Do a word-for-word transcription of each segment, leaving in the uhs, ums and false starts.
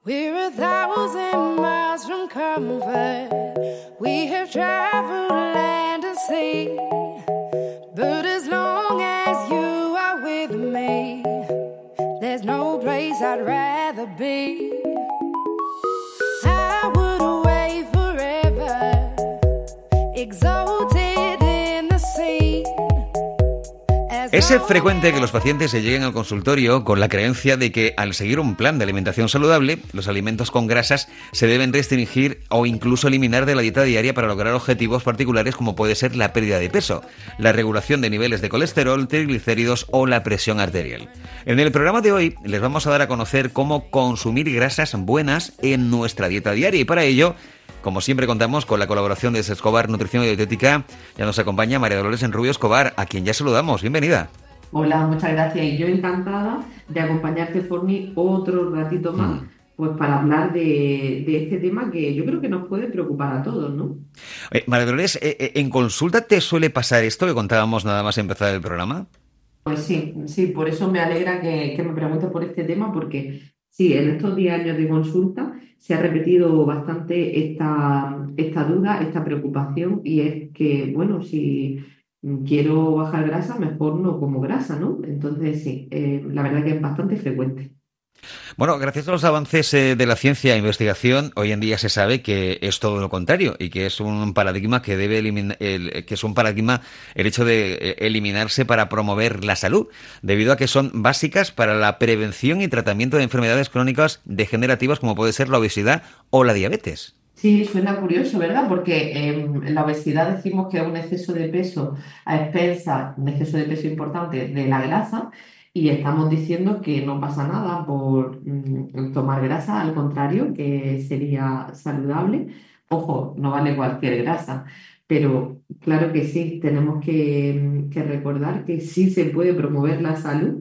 We're a thousand miles from comfort. We have traveled land and sea. But as long as you are with me, there's no place I'd rather be. I would away forever, exalted in the sea. Es frecuente que los pacientes se lleguen al consultorio con la creencia de que al seguir un plan de alimentación saludable, los alimentos con grasas se deben restringir o incluso eliminar de la dieta diaria para lograr objetivos particulares como puede ser la pérdida de peso, la regulación de niveles de colesterol, triglicéridos o la presión arterial. En el programa de hoy les vamos a dar a conocer cómo consumir grasas buenas en nuestra dieta diaria y para ello, como siempre, contamos con la colaboración de Escobar Nutrición y Dietética. Ya nos acompaña María Dolores Enrubio Escobar, a quien ya saludamos. Bienvenida. Hola, muchas gracias. Y yo encantada de acompañarte, Forni, otro ratito más, mm. pues para hablar de, de este tema que yo creo que nos puede preocupar a todos, ¿no? Eh, María Dolores, eh, ¿en consulta te suele pasar esto que contábamos nada más empezar el programa? Pues sí, sí, por eso me alegra que, que me preguntes por este tema, porque sí, en estos diez años de consulta se ha repetido bastante esta, esta duda, esta preocupación, y es que, bueno, si quiero bajar grasa, mejor no como grasa, ¿no? Entonces, sí, eh, la verdad que es bastante frecuente. Bueno, gracias a los avances eh, de la ciencia e investigación, hoy en día se sabe que es todo lo contrario y que es un paradigma que debe eliminar, el, que es un paradigma el hecho de eh, eliminarse para promover la salud, debido a que son básicas para la prevención y tratamiento de enfermedades crónicas degenerativas como puede ser la obesidad o la diabetes. Sí, suena curioso, ¿verdad? Porque eh, la obesidad decimos que es un exceso de peso a expensas, un exceso de peso importante de la grasa, y estamos diciendo que no pasa nada por mm, tomar grasa, al contrario, que sería saludable. Ojo, no vale cualquier grasa, pero claro que sí, tenemos que, que recordar que sí se puede promover la salud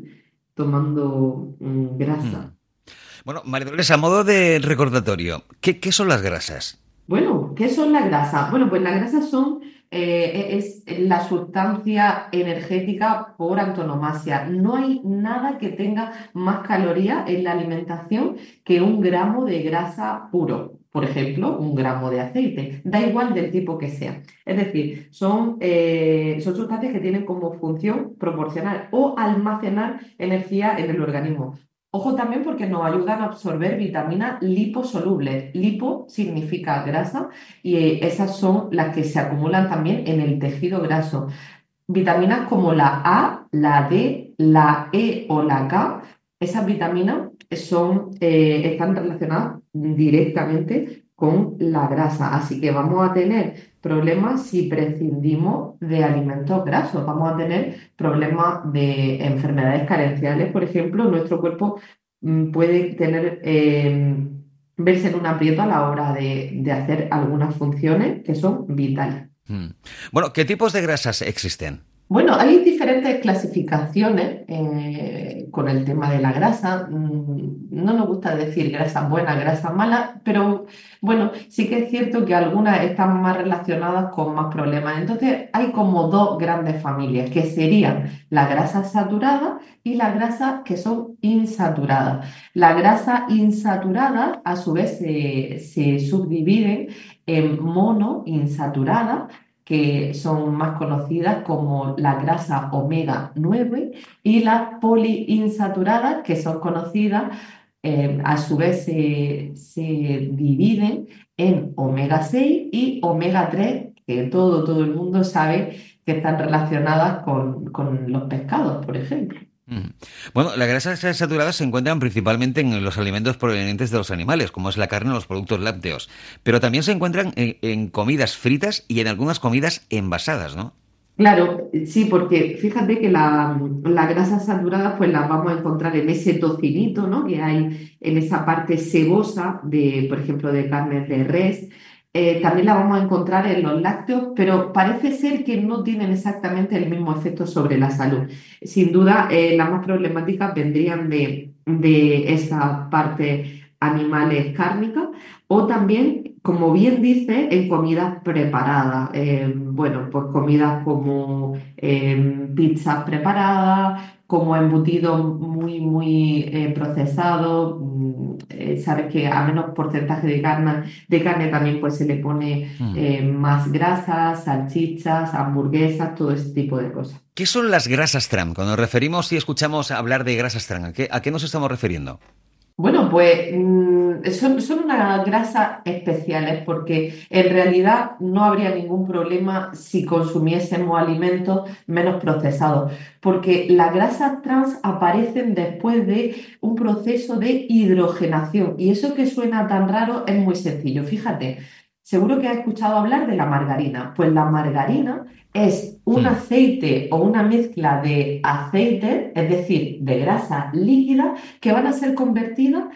tomando mm, grasa. Hmm. Bueno, María Dolores, a modo de recordatorio, ¿qué, qué son las grasas? Bueno, ¿qué son las grasas? Bueno, pues las grasas son, eh, es la sustancia energética por antonomasia. No hay nada que tenga más calorías en la alimentación que un gramo de grasa puro. Por ejemplo, un gramo de aceite. Da igual del tipo que sea. Es decir, son, eh, son sustancias que tienen como función proporcionar o almacenar energía en el organismo. Ojo también porque nos ayudan a absorber vitaminas liposolubles. Lipo significa grasa y eh, esas son las que se acumulan también en el tejido graso. Vitaminas como la A, la D, la E o la K, esas vitaminas son, eh, están relacionadas directamente con la grasa. Así que vamos a tener problemas si prescindimos de alimentos grasos. Vamos a tener problemas de enfermedades carenciales, por ejemplo. Nuestro cuerpo mm, puede tener, eh, verse en un aprieto a la hora de, de hacer algunas funciones que son vitales. Hmm. Bueno, ¿qué tipos de grasas existen? Bueno, hay diferentes clasificaciones eh, con el tema de la grasa. Mm, No nos gusta decir grasas buenas, grasas malas, pero bueno, sí que es cierto que algunas están más relacionadas con más problemas. Entonces, hay como dos grandes familias, que serían las grasas saturadas y las grasas que son insaturadas. Las grasas insaturadas, a su vez, se, se subdividen en monoinsaturadas, que son más conocidas como la grasa omega nueve, y las poliinsaturadas, que son conocidas, eh, a su vez se, se dividen en omega seis y omega tres, que todo, todo el mundo sabe que están relacionadas con, con los pescados, por ejemplo. Bueno, las grasas saturadas se encuentran principalmente en los alimentos provenientes de los animales, como es la carne o los productos lácteos, pero también se encuentran en, en comidas fritas y en algunas comidas envasadas, ¿no? Claro, sí, porque fíjate que la- las grasas saturadas pues las vamos a encontrar en ese tocinito, ¿no? Que hay en esa parte sebosa de, por ejemplo, de carnes de res. Eh, también la vamos a encontrar en los lácteos, pero parece ser que no tienen exactamente el mismo efecto sobre la salud. Sin duda, eh, las más problemáticas vendrían de, de esa parte animales cárnicas, o también, como bien dice, en comidas preparadas. Eh, bueno, pues comidas como eh, pizzas preparadas, como embutidos muy, muy eh, procesados. Mm, eh, sabes que a menos porcentaje de carne, de carne también pues se le pone Mm. eh, más grasas, salchichas, hamburguesas, todo ese tipo de cosas. ¿Qué son las grasas trans? Cuando nos referimos y escuchamos hablar de grasas trans, ¿a qué, a qué nos estamos refiriendo? Bueno, pues mm, son, son unas grasas especiales porque en realidad no habría ningún problema si consumiésemos alimentos menos procesados, porque las grasas trans aparecen después de un proceso de hidrogenación y eso que suena tan raro es muy sencillo. Fíjate, seguro que has escuchado hablar de la margarina. Pues la margarina es un Mm. aceite o una mezcla de aceite, es decir, de grasa líquida que van a ser convertidas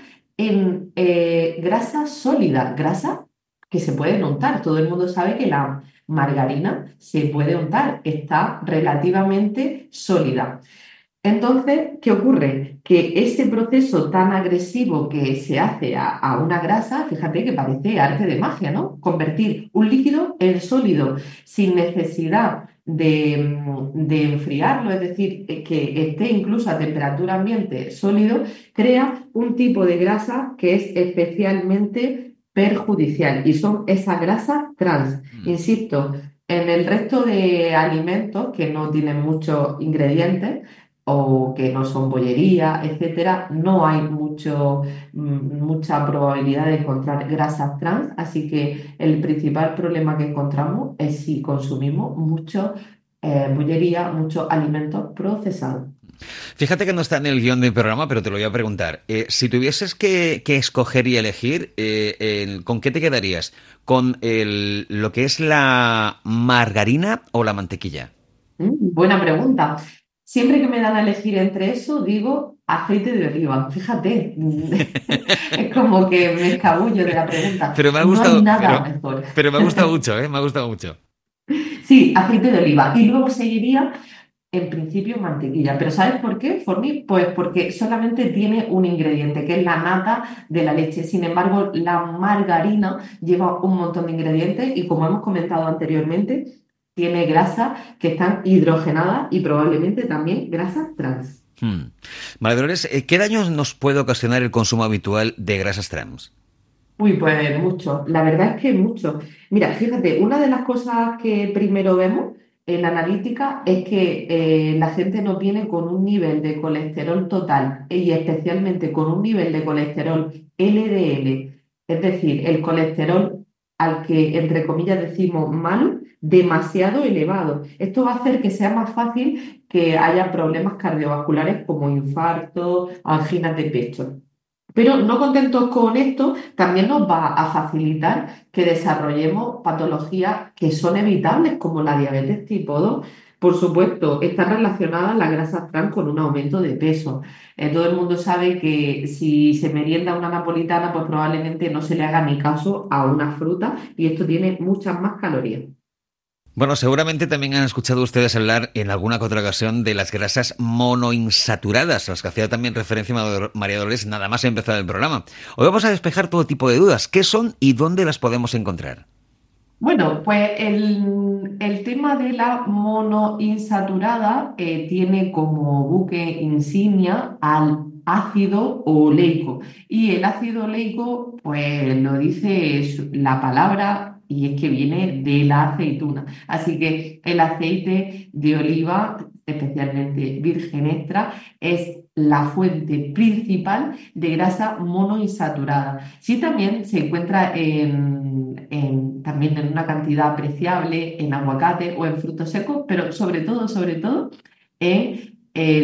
en eh, grasa sólida, grasa que se puede untar. Todo el mundo sabe que la margarina se puede untar, está relativamente sólida. Entonces, ¿qué ocurre? Que ese proceso tan agresivo que se hace a, a una grasa, fíjate que parece arte de magia, ¿no? Convertir un líquido en sólido sin necesidad de, mm, de enfriarlo, es decir, eh, que esté incluso a temperatura ambiente sólido, crea un tipo de grasa que es especialmente perjudicial y son esas grasas trans. Mm. Insisto, en el resto de alimentos que no tienen muchos ingredientes, o que no son bollería, etcétera, no hay mucho, mm, mucha probabilidad de encontrar grasas trans, así que el principal problema que encontramos es si consumimos mucho eh, bollería, muchos alimentos procesados. Fíjate que no está en el guión del programa, pero te lo voy a preguntar. Eh, si tuvieses que, que escoger y elegir, eh, el- ¿con qué te quedarías? ¿Con el, lo que es la margarina o la mantequilla? Mm, buena pregunta. Siempre que me dan a elegir entre eso, digo aceite de oliva. Fíjate, es como que me escabullo de la pregunta. Pero me ha No hay gustado, nada pero, mejor. pero me ha gustado mucho, ¿eh? Me ha gustado mucho. Sí, aceite de oliva. Y luego seguiría, en principio, mantequilla. ¿Pero sabes por qué, Forni? Pues porque solamente tiene un ingrediente, que es la nata de la leche. Sin embargo, la margarina lleva un montón de ingredientes y, como hemos comentado anteriormente, tiene grasas que están hidrogenadas y probablemente también grasas trans. Hmm. Vale, Dolores, eh, ¿qué daños nos puede ocasionar el consumo habitual de grasas trans? Uy, pues mucho. La verdad es que mucho. Mira, fíjate, una de las cosas que primero vemos en la analítica es que eh, la gente nos viene con un nivel de colesterol total y especialmente con un nivel de colesterol L D L, es decir, el colesterol al que, entre comillas, decimos malo, demasiado elevado. Esto va a hacer que sea más fácil que haya problemas cardiovasculares como infarto, anginas de pecho. Pero no contentos con esto, también nos va a facilitar que desarrollemos patologías que son evitables, como la diabetes tipo dos. Por supuesto, están relacionadas las grasas trans con un aumento de peso. Eh, todo el mundo sabe que si se merienda una napolitana, pues probablemente no se le haga ni caso a una fruta y esto tiene muchas más calorías. Bueno, seguramente también han escuchado ustedes hablar en alguna que otra ocasión de las grasas monoinsaturadas, a las que hacía también referencia María Dolores nada más empezar el programa. Hoy vamos a despejar todo tipo de dudas. ¿Qué son y dónde las podemos encontrar? Bueno, pues el, el tema de la monoinsaturada eh, tiene como buque insignia al ácido oleico. Y el ácido oleico, pues lo dice su- la palabra y es que viene de la aceituna. Así que el aceite de oliva, especialmente virgen extra, es la fuente principal de grasa monoinsaturada. Sí, también se encuentra en, en- también en una cantidad apreciable en aguacate o en frutos secos, pero sobre todo, sobre todo, en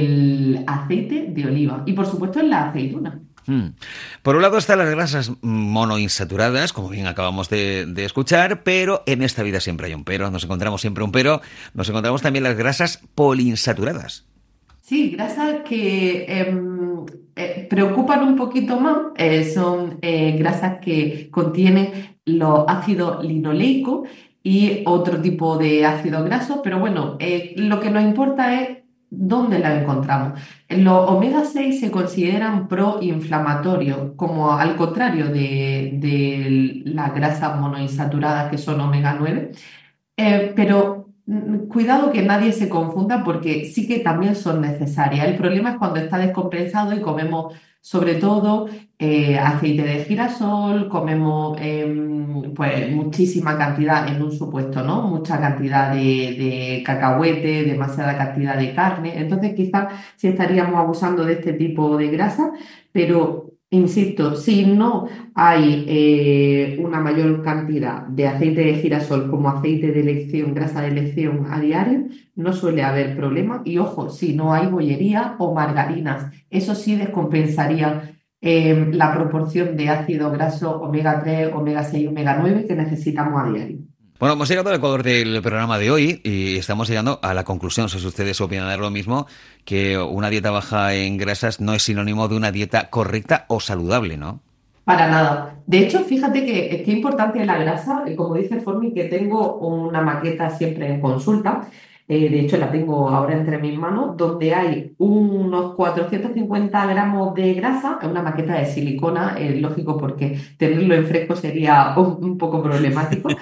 el aceite de oliva y por supuesto en la aceituna. Hmm. Por un lado están las grasas monoinsaturadas, como bien acabamos de, de escuchar, pero en esta vida siempre hay un pero, nos encontramos siempre un pero, nos encontramos también las grasas poliinsaturadas. Sí, grasas que em, eh, preocupan un poquito más, eh, son eh, grasas que contienen los ácidos linoleicos y otro tipo de ácidos grasos, pero bueno, eh, lo que nos importa es dónde las encontramos. Los omega seis se consideran proinflamatorios, como al contrario de, de las grasas monoinsaturadas que son omega nueve. Eh, pero mm, cuidado que nadie se confunda porque sí que también son necesarias. El problema es cuando está descompensado y comemos sobre todo eh, aceite de girasol, comemos em, pues muchísima cantidad en un supuesto, ¿no? Mucha cantidad de, de cacahuete, demasiada cantidad de carne. Entonces quizás sí estaríamos abusando de este tipo de grasa, pero insisto, si no hay eh, una mayor cantidad de aceite de girasol como aceite de elección, grasa de elección a diario, no suele haber problema. Y ojo, si no hay bollería o margarinas, eso sí descompensaría eh, la proporción de ácido graso omega tres, omega seis, omega nueve que necesitamos a diario. Bueno, hemos llegado al ecuador del programa de hoy y estamos llegando a la conclusión, si ustedes opinan lo mismo, que una dieta baja en grasas no es sinónimo de una dieta correcta o saludable, ¿no? Para nada. De hecho, fíjate que qué importante es la grasa. Eh, Como dice Forni, que tengo una maqueta siempre en consulta. Eh, de hecho, la tengo ahora entre mis manos, donde hay unos cuatrocientos cincuenta gramos de grasa, es una maqueta de silicona, es lógico porque tenerlo en fresco sería un, un poco problemático,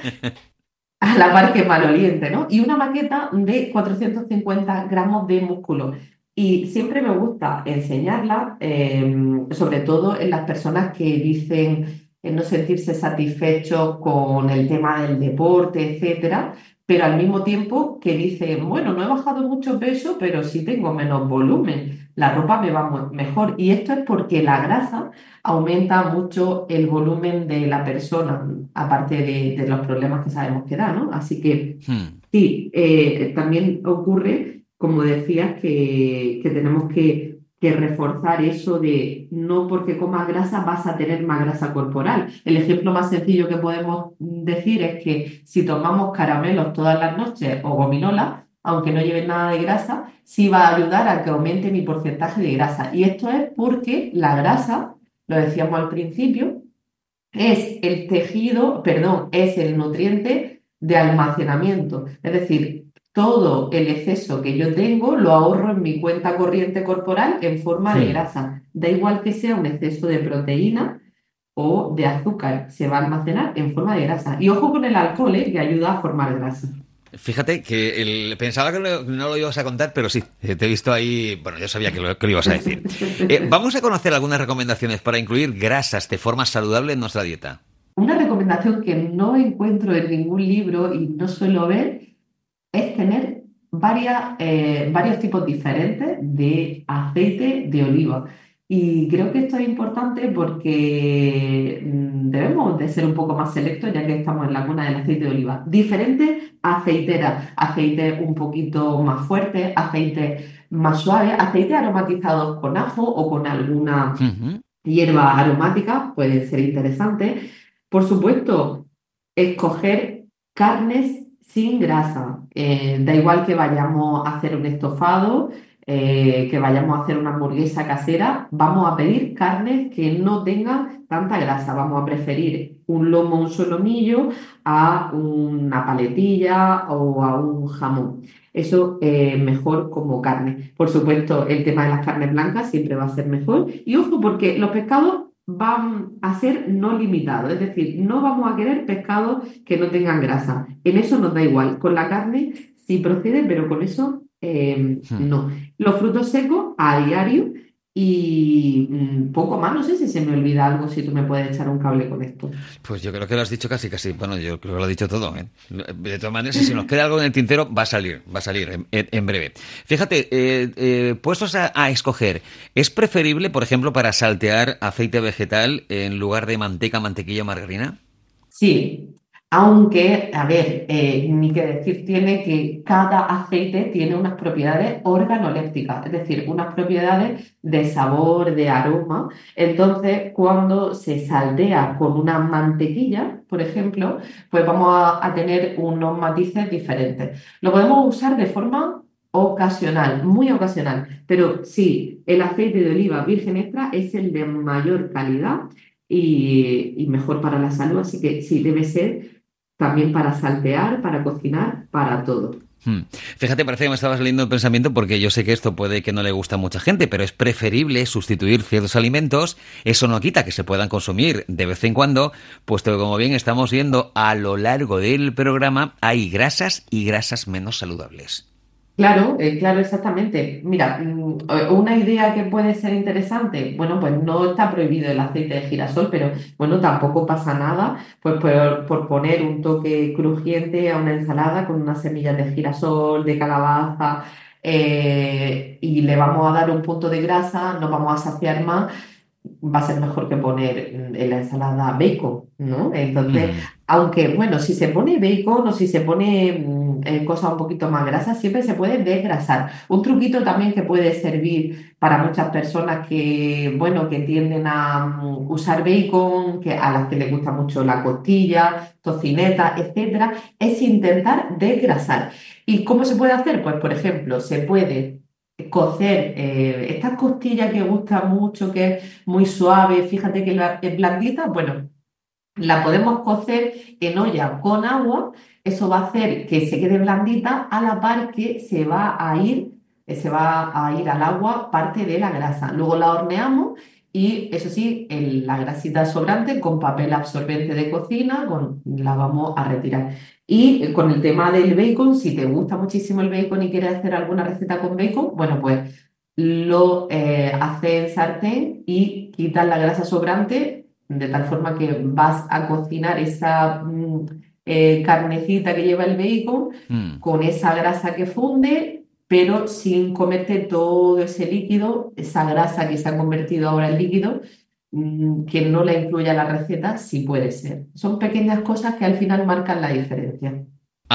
a la par que maloliente, ¿no? Y una maqueta de cuatrocientos cincuenta gramos de músculo. Y siempre me gusta enseñarla, eh, sobre todo en las personas que dicen eh, no sentirse satisfechos con el tema del deporte, etcétera, pero al mismo tiempo que dicen, bueno, no he bajado mucho peso, pero sí tengo menos volumen, la ropa me va mu- mejor. Y esto es porque la grasa aumenta mucho el volumen de la persona, aparte de, de los problemas que sabemos que da, ¿no? Así que Hmm. sí, eh, también ocurre, como decías, que, que tenemos que, que reforzar eso de no porque comas grasa vas a tener más grasa corporal. El ejemplo más sencillo que podemos decir es que si tomamos caramelos todas las noches o gominolas, aunque no lleven nada de grasa, sí va a ayudar a que aumente mi porcentaje de grasa. Y esto es porque la grasa, lo decíamos al principio, es el tejido, perdón, es el nutriente de almacenamiento. Es decir, todo el exceso que yo tengo lo ahorro en mi cuenta corriente corporal en forma de Hmm. grasa. Da igual que sea un exceso de proteína o de azúcar, se va a almacenar en forma de grasa. Y ojo con el alcohol, ¿eh? Que ayuda a formar grasa. Fíjate que el- pensaba que lo- no lo ibas a contar, pero sí, eh, te he visto ahí, bueno, yo sabía que lo, que lo ibas a decir. Eh, vamos a conocer algunas recomendaciones para incluir grasas de forma saludable en nuestra dieta. Una recomendación que no encuentro en ningún libro y no suelo ver es tener varias, eh, varios tipos diferentes de aceite de oliva. Y creo que esto es importante porque mm, debemos de ser un poco más selectos ya que estamos en la cuna del aceite de oliva. Diferentes aceiteras, aceites un poquito más fuertes, aceites más suaves, aceites aromatizados con ajo o con alguna Ujú. hierba aromática, pueden ser interesantes. Por supuesto, escoger carnes sin grasa. Eh, da igual que vayamos a hacer un estofado, eh, que vayamos a hacer una hamburguesa casera, vamos a pedir carnes que no tengan tanta grasa. Vamos a preferir un lomo, un solomillo a una paletilla o a un jamón. Eso eh, mejor como carne. Por supuesto, el tema de las carnes blancas siempre va a ser mejor. Y ojo, porque los pescados van a ser no limitados, es decir, no vamos a querer pescados que no tengan grasa. En eso nos da igual. Con la carne sí procede, pero con eso eh, Hmm. no. Los frutos secos a diario y mm, poco más. No sé si se me olvida algo, si tú me puedes echar un cable con esto. Pues yo creo que lo has dicho casi, casi. Bueno, yo creo que lo has dicho todo, ¿eh? De todas maneras, si nos queda algo en el tintero, va a salir, va a salir en, en- en breve. Fíjate, eh, eh, puestos a, a escoger, ¿es preferible, por ejemplo, para saltear aceite vegetal en lugar de manteca, mantequilla o margarina? Sí, aunque, a ver, eh, ni que decir tiene que cada aceite tiene unas propiedades organolépticas, es decir, unas propiedades de sabor, de aroma. Entonces, cuando se saldea con una mantequilla, por ejemplo, pues vamos a, a tener unos matices diferentes. Lo podemos usar de forma ocasional, muy ocasional, pero sí, el aceite de oliva virgen extra es el de mayor calidad y, y mejor para la salud. Así que sí, debe ser también para saltear, para cocinar, para todo. Hmm. Fíjate, parece que me estabas leyendo el pensamiento porque yo sé que esto puede que no le guste a mucha gente, pero es preferible sustituir ciertos alimentos. Eso no quita que se puedan consumir de vez en cuando, puesto que como bien estamos viendo a lo largo del programa, hay grasas y grasas menos saludables. Claro, eh, claro, exactamente. Mira, mm, eh, una idea que puede ser interesante, bueno, pues no está prohibido el aceite de girasol, pero bueno, tampoco pasa nada, pues por, por poner un toque crujiente a una ensalada con unas semillas de girasol, de calabaza, eh, y le vamos a dar un punto de grasa, nos vamos a saciar más, va a ser mejor que poner mm, en la ensalada bacon, ¿no? Entonces, Mm. aunque, bueno, si se pone bacon o si se pone mm, eh, cosas un poquito más grasas, siempre se puede desgrasar. Un truquito también que puede servir para muchas personas que, bueno, que tienden a mm, usar bacon, que a las que les gusta mucho la costilla, tocineta, etcétera, es intentar desgrasar. ¿Y cómo se puede hacer? Pues, por ejemplo, se puede cocer eh, estas costillas que gusta mucho, que es muy suave, fíjate que la- es blandita, bueno, la podemos cocer en olla con agua, eso va a hacer que se quede blandita a la par que se va a ir, eh, se va a ir al agua parte de la grasa. Luego la horneamos y eso sí, el- la grasita sobrante con papel absorbente de cocina, con, la vamos a retirar. Y eh, con el tema del bacon, si te gusta muchísimo el bacon y quieres hacer alguna receta con bacon, bueno, pues lo eh, haces en sartén y quitas la grasa sobrante de tal forma que vas a cocinar esa mm, eh, carnecita que lleva el bacon Mm. con esa grasa que funde, pero sin comerte todo ese líquido, esa grasa que se ha convertido ahora en líquido, mm, que no la incluya la receta, sí puede ser. Son pequeñas cosas que al final marcan la diferencia.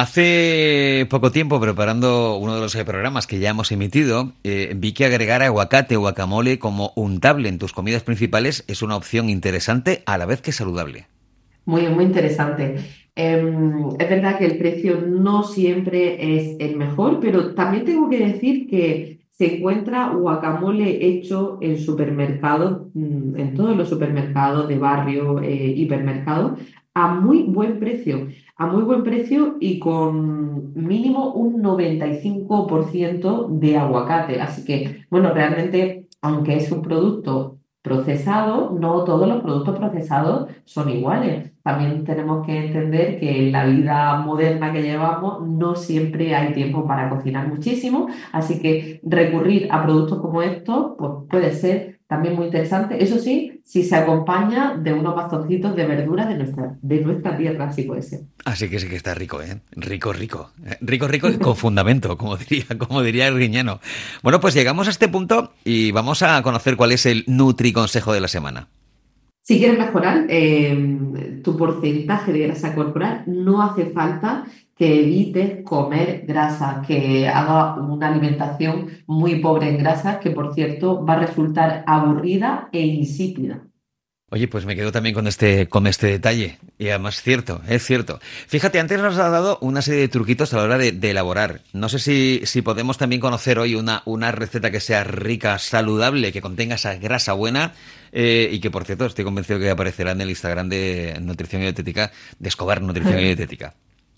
Hace poco tiempo, preparando uno de los eh, programas que ya hemos emitido, eh, vi que agregar aguacate o guacamole como untable en tus comidas principales es una opción interesante a la vez que saludable. Muy, muy interesante. Em, es verdad que el precio no siempre es el mejor, pero también tengo que decir que se encuentra guacamole hecho en supermercados, mm, en todos los supermercados de barrio, eh, hipermercados, a muy buen precio, a muy buen precio y con mínimo un noventa y cinco por ciento de aguacate. Así que, bueno, realmente, aunque es un producto procesado, no todos los productos procesados son iguales. También tenemos que entender que en la vida moderna que llevamos no siempre hay tiempo para cocinar muchísimo, así que recurrir a productos como estos pues puede ser también muy interesante. Eso sí, si se acompaña de unos bastoncitos de verduras de nuestra, de nuestra tierra, sí puede ser. Así que sí que está rico, ¿eh? Rico, rico. Eh, Rico, rico y con fundamento, como diría, como diría el riñano. Bueno, pues llegamos a este punto y vamos a conocer cuál es el Nutri Consejo de la semana. Si quieres mejorar eh, tu porcentaje de grasa corporal, no hace falta que evites comer grasa, que haga una alimentación muy pobre en grasas, que por cierto va a resultar aburrida e insípida. Oye, pues me quedo también con este, con este detalle. Y además, cierto, es cierto. Fíjate, antes nos ha dado una serie de truquitos a la hora de, de elaborar. No sé si, si podemos también conocer hoy una, una receta que sea rica, saludable, que contenga esa grasa buena. Eh, y que, por cierto, estoy convencido que aparecerá en el Instagram de Nutrición y Dietética, de Escobar Nutrición y Dietética.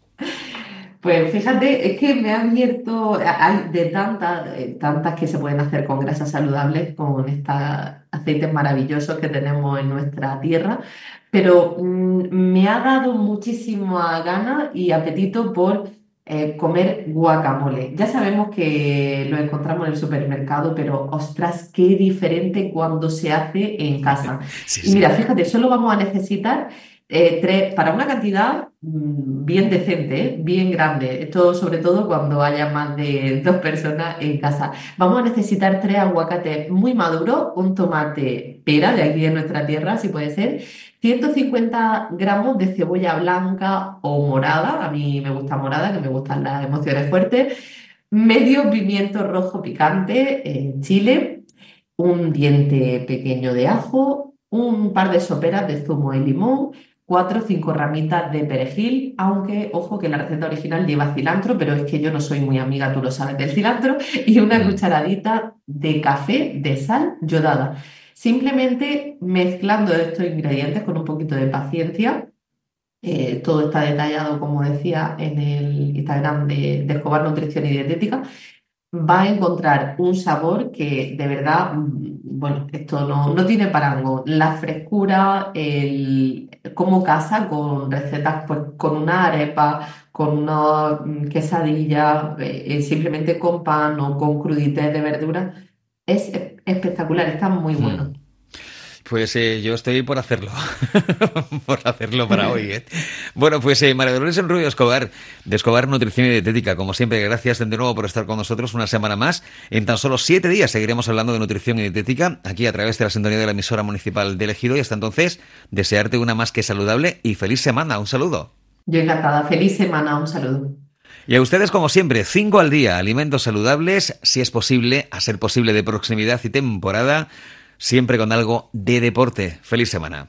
Pues fíjate, es que me ha abierto, hay de tantas, eh, tantas que se pueden hacer con grasas saludables, con estos aceites maravillosos que tenemos en nuestra tierra, pero mm, me ha dado muchísima gana y apetito por eh, comer guacamole. Ya sabemos que lo encontramos en el supermercado, pero ostras, qué diferente cuando se hace en casa. Sí, Y mira, sí. fíjate, solo vamos a necesitar eh, tres, para una cantidad mm, bien decente, ¿eh? Bien grande. Esto sobre todo cuando haya más de dos personas en casa. Vamos a necesitar tres aguacates muy maduros, un tomate pera de aquí de nuestra tierra, si puede ser, ciento cincuenta gramos de cebolla blanca o morada, a mí me gusta morada, que me gustan las emociones fuertes, medio pimiento rojo picante, eh, chile, un diente pequeño de ajo, un par de soperas de zumo de limón, cuatro o cinco ramitas de perejil, aunque ojo que la receta original lleva cilantro, pero es que yo no soy muy amiga, tú lo sabes, del cilantro, y una Mm. cucharadita de café de sal yodada. Simplemente mezclando estos ingredientes con un poquito de paciencia Eh, todo está detallado, como decía, en el Instagram de, de Escobar Nutrición y Dietética. Va a encontrar un sabor que de verdad, mm, bueno, esto no, no tiene parangón. La frescura, el, cómo casa con recetas, pues con una arepa, con una mm, quesadilla, eh, eh, simplemente con pan o con crudités de verdura. Es e- espectacular, está muy Hmm. bueno. Pues eh, yo estoy por hacerlo, por hacerlo para hoy, ¿eh? Bueno, pues eh, María Dolores Enrubio Escobar, de Escobar Nutrición y Dietética, como siempre, gracias de nuevo por estar con nosotros una semana más. En tan solo siete días seguiremos hablando de nutrición y dietética, aquí a través de la sintonía de la emisora municipal de Ejido, y hasta entonces, desearte una más que saludable y feliz semana. Un saludo. Yo encantada. Feliz semana, un saludo. Y a ustedes, como siempre, cinco al día, alimentos saludables, si es posible, a ser posible de proximidad y temporada, siempre con algo de deporte. Feliz semana.